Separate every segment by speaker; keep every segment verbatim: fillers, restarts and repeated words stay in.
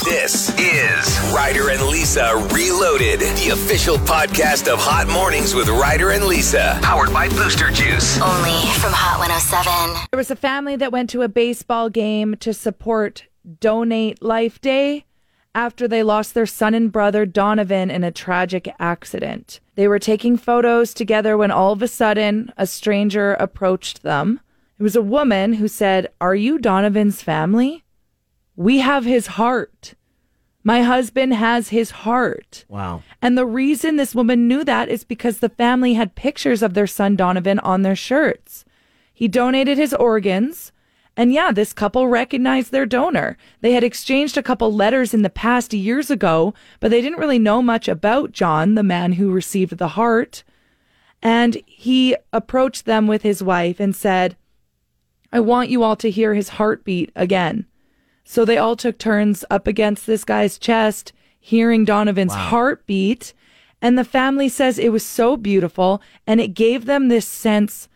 Speaker 1: This is Ryder and Lisa Reloaded, the official podcast of Hot Mornings with Ryder and Lisa, powered by Booster Juice.
Speaker 2: Only from Hot one oh seven.
Speaker 3: There was a family that went to a baseball game to support Donate Life Day after they lost their son and brother Donovan in a tragic accident. They were taking photos together when all of a sudden a stranger approached them. It was a woman who said, "Are you Donovan's family? We have his heart. My husband has his heart."
Speaker 4: Wow.
Speaker 3: And the reason this woman knew that is because the family had pictures of their son Donovan on their shirts. He donated his organs. And yeah, this couple recognized their donor. They had exchanged a couple letters in the past years ago, but they didn't really know much about John, the man who received the heart. And he approached them with his wife and said, "I want you all to hear his heartbeat again." So they all took turns up against this guy's chest, hearing Donovan's
Speaker 4: Wow.
Speaker 3: heartbeat. And the family says it was so beautiful, and it gave them this sense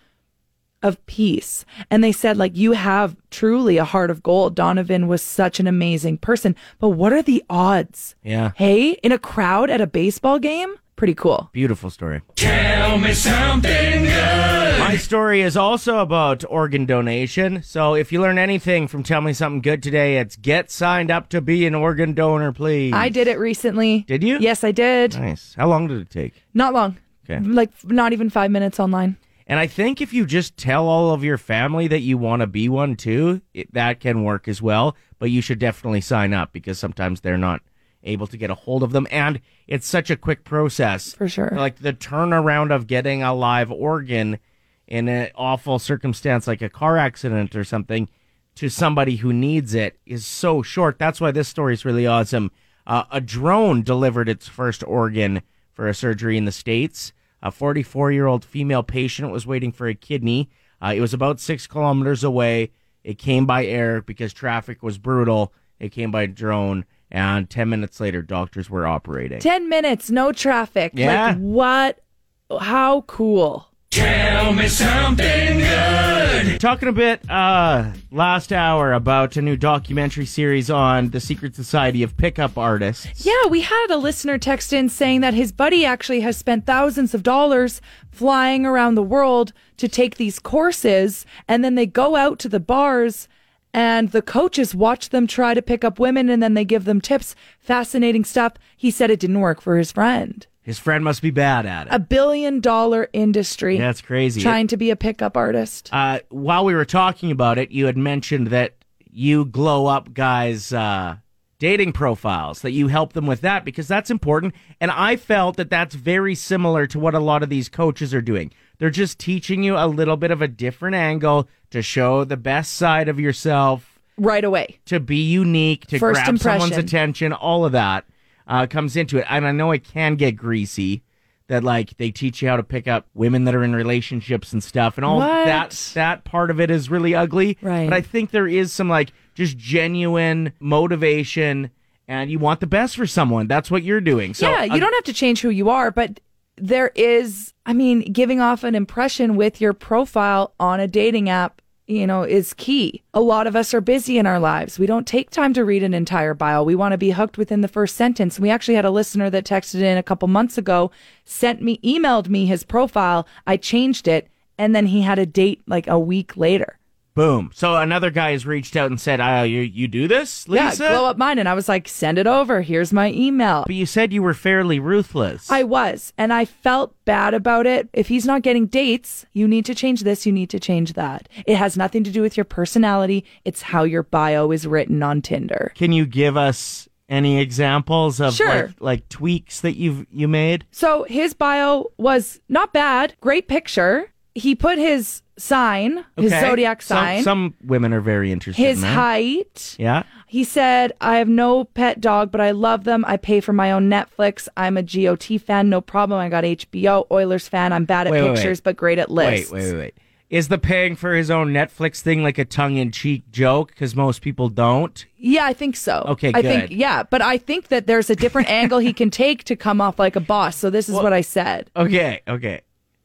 Speaker 3: of peace. And they said, like, you have truly a heart of gold. Donovan was such an amazing person. But what are the odds?
Speaker 4: Yeah.
Speaker 3: Hey, in a crowd at a baseball game? Pretty cool.
Speaker 4: Beautiful story.
Speaker 5: Tell me something good.
Speaker 4: My story is also about organ donation. So if you learn anything from Tell Me Something Good today, it's get signed up to be an organ donor, please.
Speaker 3: I did it recently.
Speaker 4: Did you?
Speaker 3: Yes, I did.
Speaker 4: Nice. How long did it take?
Speaker 3: Not long.
Speaker 4: Okay.
Speaker 3: Like not even five minutes online.
Speaker 4: And I think if you just tell all of your family that you want to be one too, it, that can work as well. But you should definitely sign up because sometimes they're not able to get a hold of them. And it's such a quick process.
Speaker 3: For sure.
Speaker 4: Like the turnaround of getting a live organ in an awful circumstance like a car accident or something to somebody who needs it is so short. That's why this story is really awesome. Uh, a drone delivered its first organ for a surgery in the States. A forty-four-year-old female patient was waiting for a kidney. Uh, it was about six kilometers away. It came by air because traffic was brutal. It came by drone, and ten minutes later, doctors were operating.
Speaker 3: Ten minutes, no traffic.
Speaker 4: Yeah.
Speaker 3: Like, what? How cool.
Speaker 5: Tell me something good.
Speaker 4: Talking a bit uh, last hour about a new documentary series on the secret society of pickup artists.
Speaker 3: Yeah, we had a listener text in saying that his buddy actually has spent thousands of dollars flying around the world to take these courses, and then they go out to the bars and the coaches watch them try to pick up women, and then they give them tips. Fascinating stuff. He said it didn't work for his friend.
Speaker 4: His friend must be bad at it.
Speaker 3: A billion dollar industry.
Speaker 4: Yeah, that's crazy.
Speaker 3: Trying to be a pickup artist.
Speaker 4: Uh, while we were talking about it, you had mentioned that you glow up guys' uh, dating profiles, that you help them with that because that's important. And I felt that that's very similar to what a lot of these coaches are doing. They're just teaching you a little bit of a different angle to show the best side of yourself.
Speaker 3: Right away.
Speaker 4: To be unique, to
Speaker 3: First
Speaker 4: grab
Speaker 3: impression.
Speaker 4: someone's attention, all of that uh, comes into it. And I know it can get greasy. That, like, they teach you how to pick up women that are in relationships and stuff. And all
Speaker 3: What?
Speaker 4: that that part of it is really ugly.
Speaker 3: Right.
Speaker 4: But I think there is some, like, just genuine motivation. And you want the best for someone. That's what you're doing. So,
Speaker 3: yeah, you
Speaker 4: uh,
Speaker 3: don't have to change who you are, but there is, I mean, giving off an impression with your profile on a dating app, you know, is key. A lot of us are busy in our lives. We don't take time to read an entire bio. We want to be hooked within the first sentence. We actually had a listener that texted in a couple months ago, sent me, emailed me his profile. I changed it, and then he had a date like a week later.
Speaker 4: Boom. So another guy has reached out and said, oh, you, you do this, Lisa?
Speaker 3: Yeah, glow up mine. And I was like, send it over. Here's my email.
Speaker 4: But you said you were fairly ruthless.
Speaker 3: I was, and I felt bad about it. If he's not getting dates, you need to change this, you need to change that. It has nothing to do with your personality. It's how your bio is written on Tinder.
Speaker 4: Can you give us any examples of
Speaker 3: Sure.
Speaker 4: like, like tweaks that you've you made?
Speaker 3: So his bio was not bad. Great picture. He put his sign, his
Speaker 4: Okay.
Speaker 3: zodiac
Speaker 4: Some-
Speaker 3: sign,
Speaker 4: Some, women are very interested
Speaker 3: his
Speaker 4: in that.
Speaker 3: height.
Speaker 4: Yeah.
Speaker 3: He said, I have no pet dog, but I love them. I pay for my own Netflix. I'm a G O T fan. No problem. I got H B O. Oilers fan. I'm bad at
Speaker 4: Wait, wait,
Speaker 3: pictures,
Speaker 4: wait.
Speaker 3: but great at lists.
Speaker 4: Wait, wait, wait, wait. Is the paying for his own Netflix thing like a tongue-in-cheek joke? Because most people don't.
Speaker 3: Yeah, I think so.
Speaker 4: Okay,
Speaker 3: I
Speaker 4: good.
Speaker 3: think, yeah, but I think that there's a different angle he can take to come off like a boss. So this is
Speaker 4: Well-
Speaker 3: what I said.
Speaker 4: Okay, okay.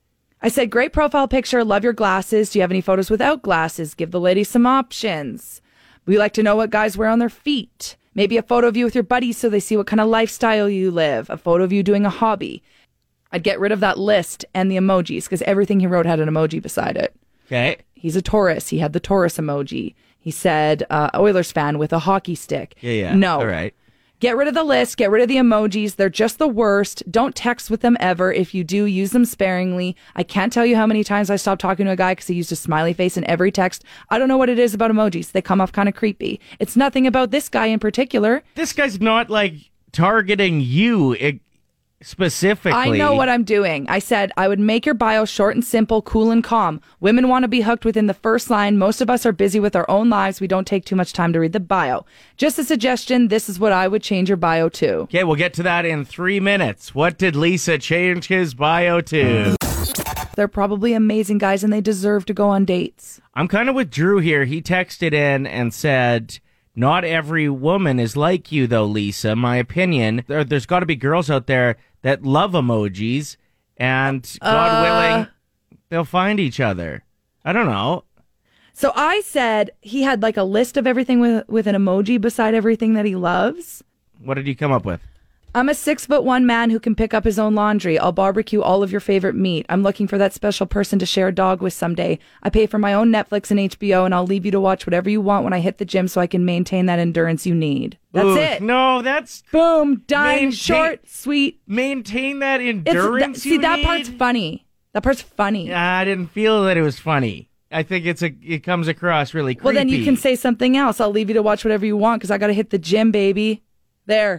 Speaker 3: I said, great profile picture. Love your glasses. Do you have any photos without glasses? Give the lady some options. We like to know what guys wear on their feet. Maybe a photo of you with your buddies so they see what kind of lifestyle you live. A photo of you doing a hobby. I'd get rid of that list and the emojis because everything he wrote had an emoji beside it.
Speaker 4: Okay.
Speaker 3: He's a Taurus. He had the Taurus emoji. He said uh, Oilers fan with a hockey stick.
Speaker 4: Yeah, yeah.
Speaker 3: No.
Speaker 4: All right.
Speaker 3: Get rid of the list. Get rid of the emojis. They're just the worst. Don't text with them ever. If you do, use them sparingly. I can't tell you how many times I stopped talking to a guy because he used a smiley face in every text. I don't know what it is about emojis. They come off kind of creepy. It's nothing about this guy in particular.
Speaker 4: This guy's not like targeting you it, specifically.
Speaker 3: I know what I'm doing. I said I would make your bio short and simple, cool and calm. Women want to be hooked within the first line. Most of us are busy with our own lives. We don't take too much time to read the bio. Just a suggestion. This is what I would change your bio to.
Speaker 4: Okay, we'll get to that in three minutes. What did Lisa change his bio to?
Speaker 3: They're probably amazing guys and they deserve to go on dates.
Speaker 4: I'm kind of with Drew here. He texted in and said, not every woman is like you, though, Lisa. My opinion, there, there's got to be girls out there that love emojis, and God
Speaker 3: Uh.
Speaker 4: willing, they'll find each other. I don't know.
Speaker 3: So I said he had like a list of everything with, with an emoji beside everything that he loves.
Speaker 4: What did you come up with?
Speaker 3: I'm a six foot one man who can pick up his own laundry. I'll barbecue all of your favorite meat. I'm looking for that special person to share a dog with someday. I pay for my own Netflix and H B O, and I'll leave you to watch whatever you want when I hit the gym so I can maintain that endurance you need. That's
Speaker 4: Ooh,
Speaker 3: it.
Speaker 4: No, that's...
Speaker 3: Boom. Done.
Speaker 4: Maintain-
Speaker 3: Short, sweet.
Speaker 4: Maintain that
Speaker 3: It's,
Speaker 4: endurance
Speaker 3: th- see,
Speaker 4: you
Speaker 3: that
Speaker 4: need?
Speaker 3: part's funny. That part's funny.
Speaker 4: I didn't feel that it was funny. I think it's a. It comes across really creepy.
Speaker 3: Well, then you can say something else. I'll leave you to watch whatever you want because I got to hit the gym, baby. There.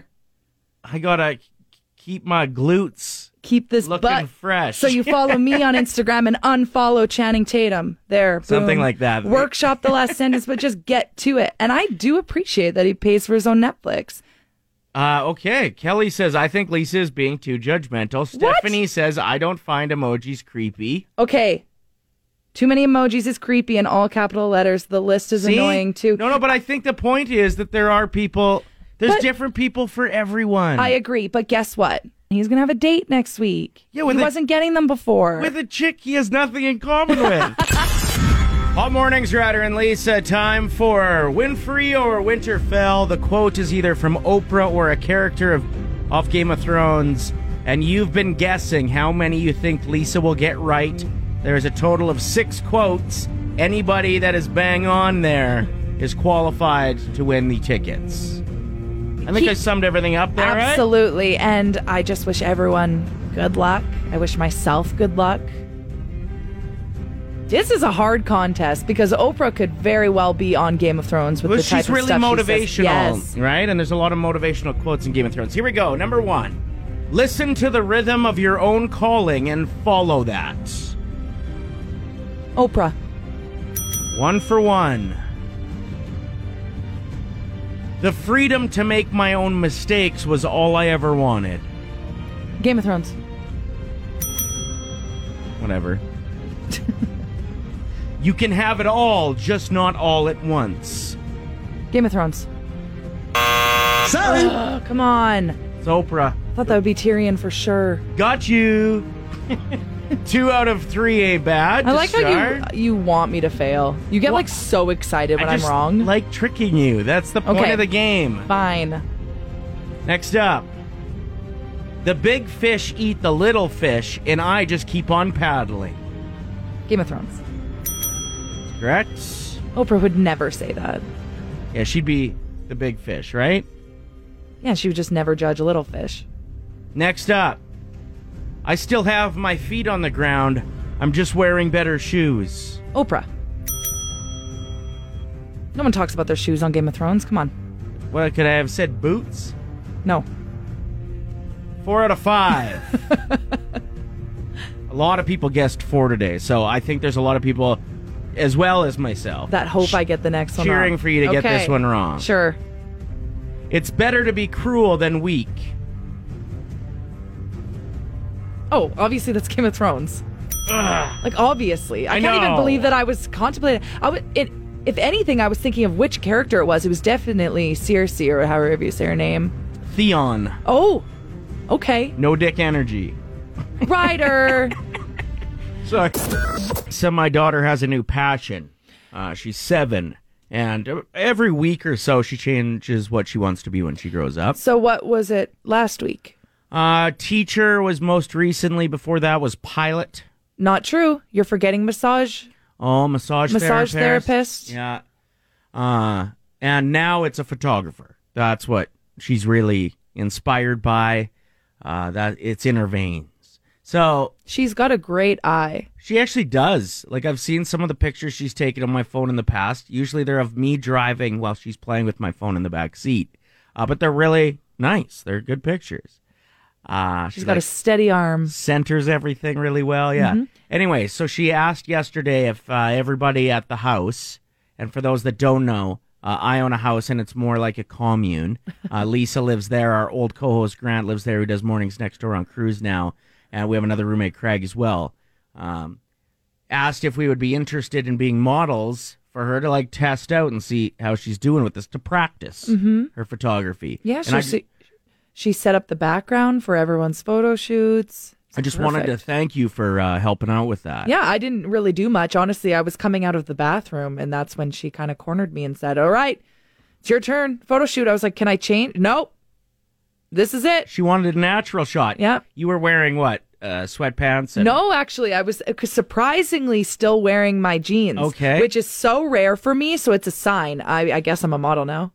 Speaker 4: I gotta keep my glutes
Speaker 3: Keep this
Speaker 4: looking
Speaker 3: butt
Speaker 4: fresh.
Speaker 3: So you follow me on Instagram and unfollow Channing Tatum. There.
Speaker 4: Something
Speaker 3: boom.
Speaker 4: like that.
Speaker 3: Workshop the last sentence, but just get to it. And I do appreciate that he pays for his own Netflix.
Speaker 4: Uh, okay. Kelly says, I think Lisa is being too judgmental. Stephanie says, I don't find emojis creepy.
Speaker 3: Okay. Too many emojis is creepy in all capital letters. The list is
Speaker 4: See?
Speaker 3: annoying too.
Speaker 4: No, no, but I think the point is that there are people, there's
Speaker 3: But-
Speaker 4: different people for everyone.
Speaker 3: I agree, but guess what? He's going to have a date next week.
Speaker 4: Yeah, with
Speaker 3: he
Speaker 4: a-
Speaker 3: wasn't getting them before.
Speaker 4: With a chick he has nothing in common with. Hot mornings, Ryder and Lisa. Time for Winfrey or Winterfell. The quote is either from Oprah or a character of off Game of Thrones. And you've been guessing how many you think Lisa will get right. There's a total of six quotes. Anybody that is bang on there is qualified to win the tickets. I think
Speaker 3: He-
Speaker 4: I summed everything up there, right?
Speaker 3: Absolutely. And I just wish everyone good luck. I wish myself good luck. This is a hard contest because Oprah could very well be on Game of Thrones with
Speaker 4: Well,
Speaker 3: the type
Speaker 4: she's
Speaker 3: of
Speaker 4: really
Speaker 3: stuff
Speaker 4: motivational,
Speaker 3: she says. Yes.
Speaker 4: right? And there's a lot of motivational quotes in Game of Thrones. Here we go. Number one. Listen to the rhythm of your own calling and follow that.
Speaker 3: Oprah.
Speaker 4: One for one. The freedom to make my own mistakes was all I ever wanted.
Speaker 3: Game of Thrones.
Speaker 4: Whatever. You can have it all, just not all at once.
Speaker 3: Game of Thrones.
Speaker 4: Sorry.
Speaker 3: Oh, come on.
Speaker 4: It's Oprah.
Speaker 3: I thought that would be Tyrion for sure.
Speaker 4: Got you. Two out of three, a bad.
Speaker 3: I like how
Speaker 4: start.
Speaker 3: you you want me to fail. You get
Speaker 4: Well,
Speaker 3: like so excited when
Speaker 4: I
Speaker 3: I'm
Speaker 4: just
Speaker 3: wrong.
Speaker 4: like tricking you. That's the point
Speaker 3: Okay.
Speaker 4: of the game.
Speaker 3: Fine.
Speaker 4: Next up. The big fish eat the little fish, and I just keep on paddling.
Speaker 3: Game of Thrones.
Speaker 4: Correct?
Speaker 3: Oprah would never say that.
Speaker 4: Yeah, she'd be the big fish, right?
Speaker 3: Yeah, she would just never judge a little fish.
Speaker 4: Next up. I still have my feet on the ground. I'm just wearing better shoes.
Speaker 3: Oprah. No one talks about their shoes on Game of Thrones. Come on.
Speaker 4: What could I have said? Boots?
Speaker 3: No.
Speaker 4: Four out of five. A lot of people guessed four today, so I think there's a lot of people, as well as myself,
Speaker 3: That hope I get the next one
Speaker 4: cheering
Speaker 3: wrong.
Speaker 4: for you to get
Speaker 3: Okay.
Speaker 4: this one wrong.
Speaker 3: Sure.
Speaker 4: It's better to be cruel than weak.
Speaker 3: Oh, obviously that's Game of Thrones. Like, obviously. I,
Speaker 4: I
Speaker 3: can't even
Speaker 4: know.
Speaker 3: believe that I was contemplating. I would, it, if anything, I was thinking of which character it was. It was definitely Cersei, or however you say her name.
Speaker 4: Theon.
Speaker 3: Oh, okay.
Speaker 4: No dick energy.
Speaker 3: Ryder.
Speaker 4: Sorry. So my daughter has a new passion. Uh, she's seven, And every week or so, she changes what she wants to be when she grows up.
Speaker 3: So what was it last week?
Speaker 4: Uh, teacher was most recently. Before that was pilot.
Speaker 3: Not true. You're forgetting massage.
Speaker 4: Oh, massage,
Speaker 3: Massage
Speaker 4: therapist.
Speaker 3: therapist.
Speaker 4: Yeah. Uh, and now it's a photographer. That's what she's really inspired by. Uh, that it's in her veins. So
Speaker 3: She's got a great eye.
Speaker 4: she actually does. Like, I've seen some of the pictures she's taken on my phone in the past. Usually they're of me driving while she's playing with my phone in the back seat. Uh, but they're really nice. They're good pictures. Uh,
Speaker 3: She's got a steady arm.
Speaker 4: centers everything really well. Yeah.
Speaker 3: Mm-hmm.
Speaker 4: Anyway, so she asked yesterday if uh, everybody at the house, and for those that don't know, uh, I own a house and it's more like a commune. Uh, Lisa lives there. Our old co-host Grant lives there, who does mornings next door on Cruise now. And we have another roommate, Craig, as well. Um, asked if we would be interested in being models for her to like test out and see how she's doing with this, to practice her photography.
Speaker 3: Yeah,
Speaker 4: And
Speaker 3: so
Speaker 4: I,
Speaker 3: she, she set up the background for everyone's photo shoots. It's
Speaker 4: I just wanted to
Speaker 3: perfect.
Speaker 4: thank you for uh, helping out with that.
Speaker 3: Yeah, I didn't really do much. Honestly, I was coming out of the bathroom, and that's when she kind of cornered me and said, all right, it's your turn. Photo shoot. I was like, can I change? Nope. This is it.
Speaker 4: She wanted a natural shot.
Speaker 3: Yeah.
Speaker 4: You were wearing what? Uh, sweatpants? And-
Speaker 3: No, actually, I was uh, surprisingly still wearing my jeans.
Speaker 4: Okay.
Speaker 3: Which is so rare for me, so it's a sign. I, I guess I'm a model now.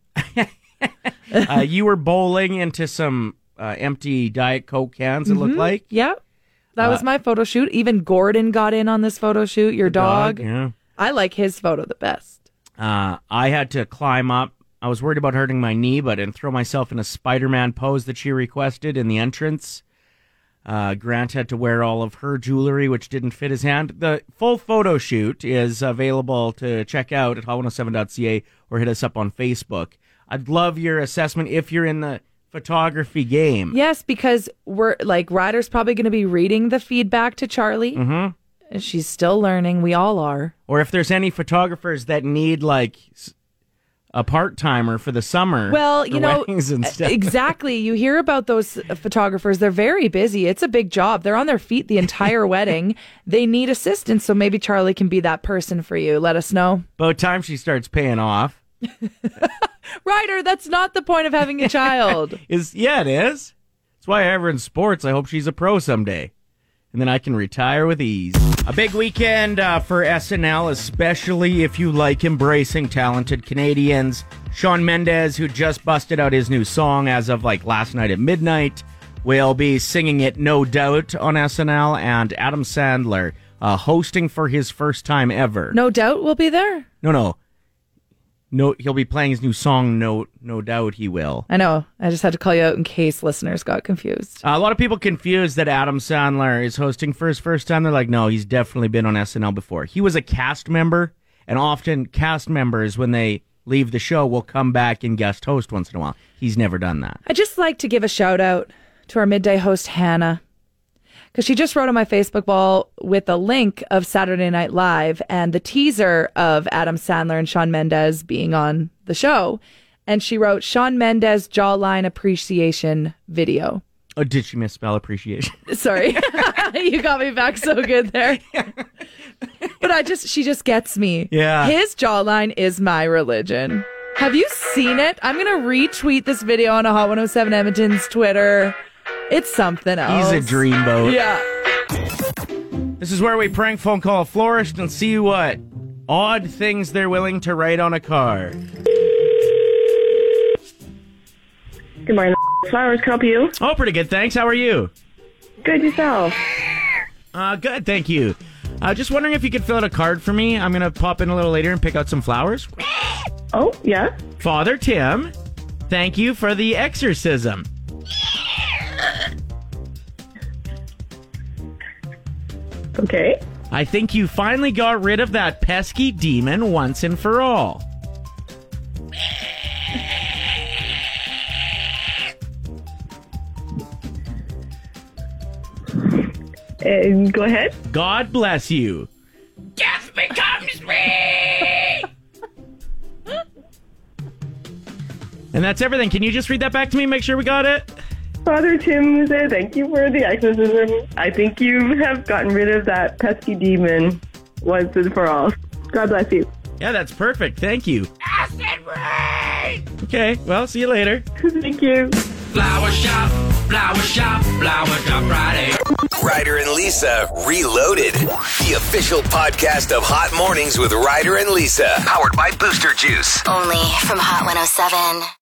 Speaker 4: uh, you were bowling into some uh, empty Diet Coke cans, it looked like.
Speaker 3: Yeah. That was my photo shoot. Even Gordon got in on this photo shoot, your dog.
Speaker 4: Yeah.
Speaker 3: I like his photo the best.
Speaker 4: Uh, I had to climb up. I was worried about hurting my knee, but and throw myself in a Spider-Man pose that she requested in the entrance. Uh, Grant had to wear all of her jewelry, which didn't fit his hand. The full photo shoot is available to check out at hot one oh seven dot c a or hit us up on Facebook. I'd love your assessment if you're in the photography game.
Speaker 3: Yes, because we're like Ryder's probably going to be reading the feedback to Charlie.
Speaker 4: Mm-hmm.
Speaker 3: She's still learning. We all are.
Speaker 4: Or if there's any photographers that need like s- a part-timer for the summer.
Speaker 3: Well,
Speaker 4: for
Speaker 3: you know,
Speaker 4: weddings and stuff.
Speaker 3: exactly. You hear about those photographers. They're very busy. It's a big job. They're on their feet the entire wedding. They need assistance. So maybe Charlie can be that person for you. Let us know.
Speaker 4: By the time she starts paying off.
Speaker 3: Ryder, that's not the point of having a child.
Speaker 4: Is yeah, it is. That's why ever in sports, I hope she's a pro someday. And then I can retire with ease. A big weekend uh, for S N L, especially if you like embracing talented Canadians. Shawn Mendes, who just busted out his new song as of like last night at midnight, will be singing it No Doubt on S N L. And Adam Sandler uh, hosting for his first time ever.
Speaker 3: No doubt we'll be there.
Speaker 4: No, no. No, he'll be playing his new song, No No Doubt he will.
Speaker 3: I know. I just had to call you out in case listeners got confused.
Speaker 4: Uh, a lot of people confused that Adam Sandler is hosting for his first time. They're like, no, he's definitely been on S N L before. He was a cast member, and often cast members, when they leave the show, will come back and guest host once in a while. He's never done that.
Speaker 3: I'd just like to give a shout out to our midday host, Hannah, because she just wrote on my Facebook wall with a link of Saturday Night Live and the teaser of Adam Sandler and Shawn Mendes being on the show. And she wrote Shawn Mendes jawline appreciation video.
Speaker 4: Oh, did she misspell appreciation?
Speaker 3: Sorry. You got me back so good there. But I just, she just gets me.
Speaker 4: Yeah.
Speaker 3: His jawline is my religion. Have you seen it? I'm going to retweet this video on a Hot one oh seven Edmonton's Twitter. It's something else.
Speaker 4: He's a dreamboat.
Speaker 3: Yeah.
Speaker 4: This is where we prank phone call a florist and see what odd things they're willing to write on a card.
Speaker 6: Good morning. Flowers, can I help you?
Speaker 4: Oh, pretty good, thanks. How are you?
Speaker 6: Good, yourself.
Speaker 4: Uh, good, thank you. Uh, just wondering if you could fill out a card for me. I'm going to pop in a little later and pick out some flowers.
Speaker 6: Oh, yeah?
Speaker 4: Father Tim, thank you for the exorcism.
Speaker 6: Okay.
Speaker 4: I think you finally got rid of that pesky demon once and for all.
Speaker 6: Uh, go ahead.
Speaker 4: God bless you. Death becomes me! And that's everything. Can you just read that back to me? Make sure we got it?
Speaker 6: Father Tim said, thank you for the exorcism. I think you have gotten rid of that pesky demon once and for all. God bless you.
Speaker 4: Yeah, that's perfect. Thank you. Great. Okay, well, see you later.
Speaker 6: Thank you.
Speaker 5: Flower shop, flower shop, flower shop Friday.
Speaker 1: Ryder and Lisa Reloaded, the official podcast of Hot Mornings with Ryder and Lisa, powered by Booster Juice.
Speaker 2: Only from Hot one oh seven.